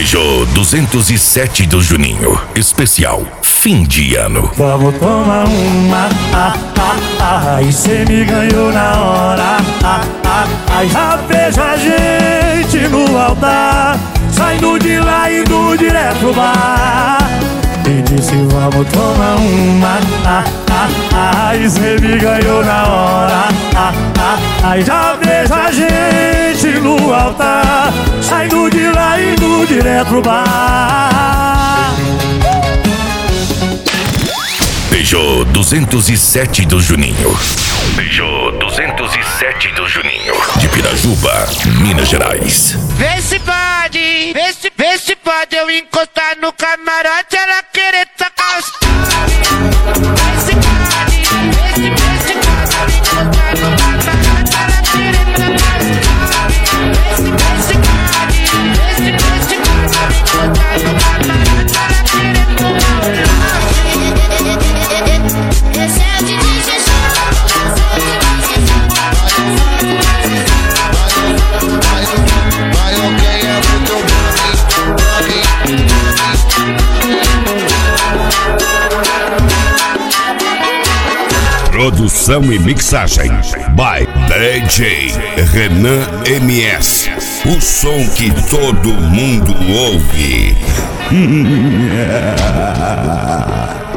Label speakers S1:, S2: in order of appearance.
S1: Peugeot 207 do Juninho. Especial fim de ano.
S2: Vamos tomar uma, e cê me ganhou na hora. Já vejo a gente no altar, saindo de lá e indo direto pro bar. E disse vamos tomar uma, e cê me ganhou na hora. Já vejo a gente no altar, saindo de lá e indo direto pro bar.
S1: Peugeot 207 do Juninho. Peugeot 207 do Juninho. De Pirajuba, Minas Gerais.
S3: Vê se pode, vê se pode eu encostar no camarote, ela querer tacar os... Vê se pode, vê se pode eu encostar no camarote, ela querer tacar os... Vê se pode, vê se pode eu encostar no camarote, ela querer tacar os... Esse é o DJ Xexé.
S4: Produção e mixagem by DJ Renan MS. O som que todo mundo ouve.